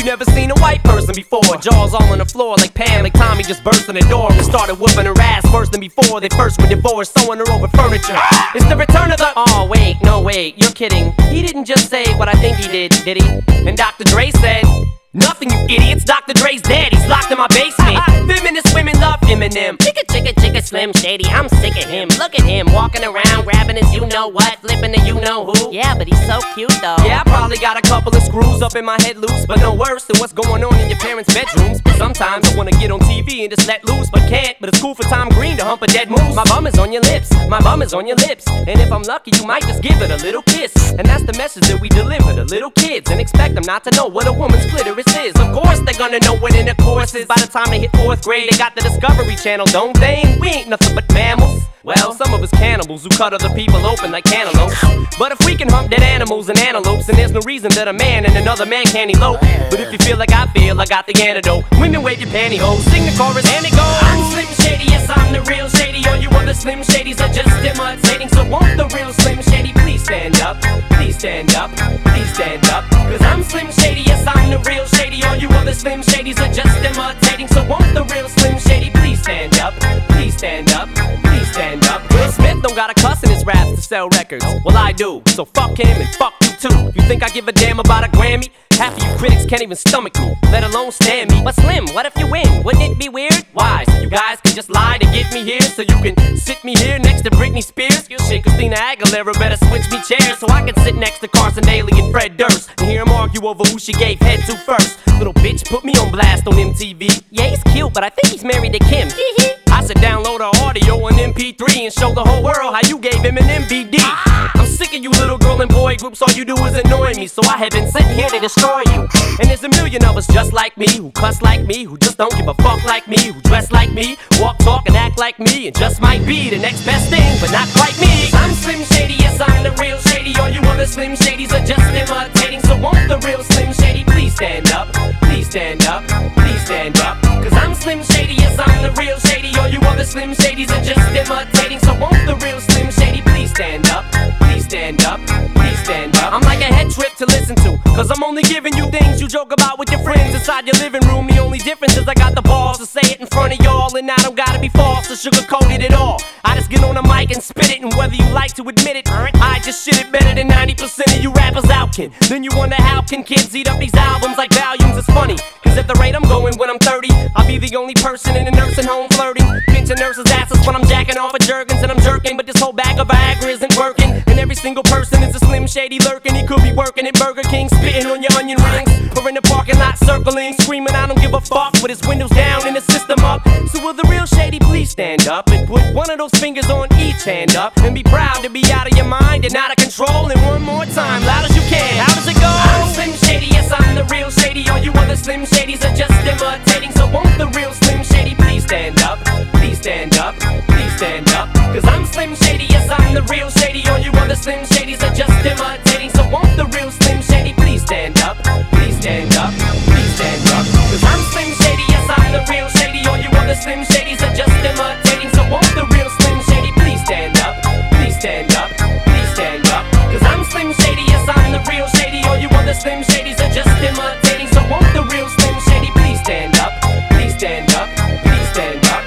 you never seen a white person before. Jaws all on the floor like Pam, like Tommy just burst in the door and started whooping her ass worse than before they first were divorced, sewing her over furniture. It's the return of the... Oh wait, no wait, you're kidding. He didn't just say what I think he did he? And Dr. Dre said... Nothing, you idiots. Dr. Dre's dead. He's locked in my basement. Feminist women love Eminem. Chicka, Slim Shady. I'm sick of him. Look at him walking around, grabbing his you-know-what, flipping the you-know-who. Yeah, but he's so cute, though. Yeah, I probably got a couple of screws up in my head loose, but no worse than what's going on in your parents' bedrooms. But sometimes I wanna get on TV and just let loose, but can't. But it's cool for Tom Green to hump a dead moose. My bum is on your lips. My bum is on your lips. And if I'm lucky, you might just give it a little kiss. And that's the message that we deliver to little kids, and expect them not to know what a woman's clitoris is. Of course they're gonna know what intercourse is. By the time they hit 4th grade, they got the Discovery Channel, don't they? And we ain't nothing but mammals. Well, some of us cannibals who cut other people open like cantaloupes. But if we can hump dead animals and antelopes, then there's no reason that a man and another man can't elope. But if you feel like I feel, I got the antidote. Women wave your pantyhose, sing the chorus and it goes. I'm Slim Shady, yes I'm the real Shady. All you other Slim Shadys are just imitating. So won't the real Slim Shady please stand up? Please stand up, please stand up. Cause I'm Slim Shady, yes I'm the real Shady. All you other Slim Shadys are just imitating. So won't the real Slim Shady please stand up? Please stand up, please stand up. Will Smith don't gotta cuss in his raps to sell records. Well I do, so fuck him and fuck you too. You think I give a damn about a Grammy? Half of you critics can't even stomach me, let alone stand me. But Slim, what if you win? Wouldn't it be weird? Why? So you guys can just lie to get me here, so you can sit me here next to Britney Spears? Shit, Christina Aguilera better switch me chairs so I can sit next to Carson Daly and Fred Durst and hear them argue over who she gave head to first. Little bitch put me on blast on MTV. Yeah, he's cute, but I think he's married to Kim. I said download her audio on MP3 and show the whole world how you gave him an MVD. I'm sick of you little girl and boy groups, all you do is annoy me, so I have been sitting here to destroy you. And there's a million of us just like me, who cuss like me, who just don't give a fuck like me, who dress like me, walk, talk, and act like me, and just might be the next best thing, but not quite me. I'm Slim Shady, yes I'm the real Shady. All you other Slim Shadys are just imitating. So won't the real Slim Shady please stand up? Please stand up, please stand up. Cause I'm Slim Shady, yes I'm the real Shady. All you other Slim Shadys are just imitating. So won't the real Slim Shady please stand up? Please stand up, please stand up. I'm like a head trip to listen to, cause I'm only giving you things you joke about with your friends inside your living room. The only difference is I got the balls to say it in front of y'all, and I don't gotta be false or sugarcoated at all. I just get on the mic and spit it, and whether you like to admit it, I just shit it better than 90% of you rappers out can. Then you wonder how can kids eat up these albums like volumes? It's funny, cause at the rate I'm going when I'm 30, I'll be the only person in a nursing home flirting, pinching nurses' asses when I'm jacking off of Jergens and I'm jerking. But this whole bag of Viagra isn't working, and every single person is a Slim Shady lurking. He could be working at Burger King, spitting on your onion rings, or in the parking lot circling, screaming I don't give a fuck with his windows down and his system up. So will the real Shady please stand up and put one of those fingers on each hand up and be proud to be out of your mind and out of control? And one more time, loud as you can. How does it go? I'm Slim Shady, yes I'm the real Shady. All you other Slim Shadys are just imitating. So won't the real Slim Shady please stand up? Please stand up, please stand up. Cause I'm Slim Shady, yes I'm the real Shady. All you other Slim Shadys are just imitating. So won't the real Slim Shady please stand up? Please stand up, please stand up. Cause I'm Slim Shady, yes I'm the real Shady. All you other Slim Shadys are just imitating. So won't the real Slim Shady please stand up? Please stand up, please stand up. Cause I'm Slim Shady, yes I'm the real Shady. All you other Slim Shadys are just imitating. So won't the real Slim Shady please stand up? Please stand up, please stand up.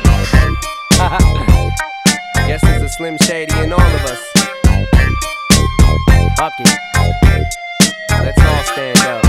Guess there's a Slim Shady in all of us. Fuck it. Let's all stand up.